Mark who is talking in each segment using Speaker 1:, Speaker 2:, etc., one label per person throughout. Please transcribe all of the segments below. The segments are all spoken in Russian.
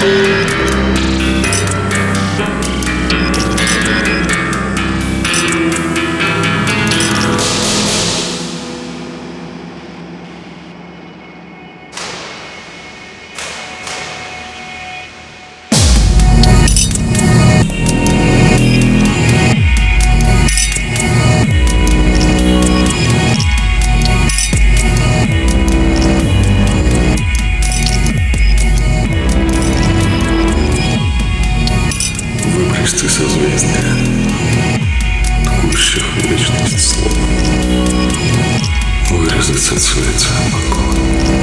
Speaker 1: Выбросьте созвездия, ткущих вечность слов, вырезать соцветия покоя,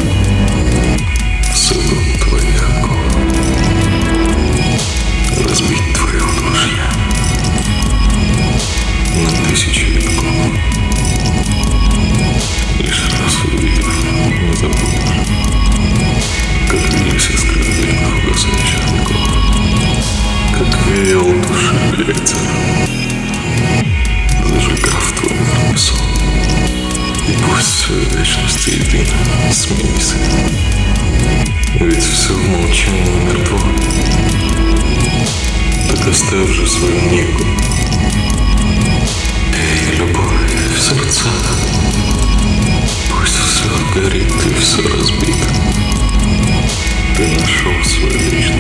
Speaker 1: сыпать твои оковы, разбить твои удушья на тысячи витков. Лишь раз увидев, не забудешь, как вились искры длинных угасающих веков, как веял души ветер, зажигав твой мирный сон. И пусть все вечность едино сменится, ведь все в молчании мертво. Так оставь же свою негу, эй, любовь в сердцах. Пусть все горит и все разбито, ты нашел свою личность.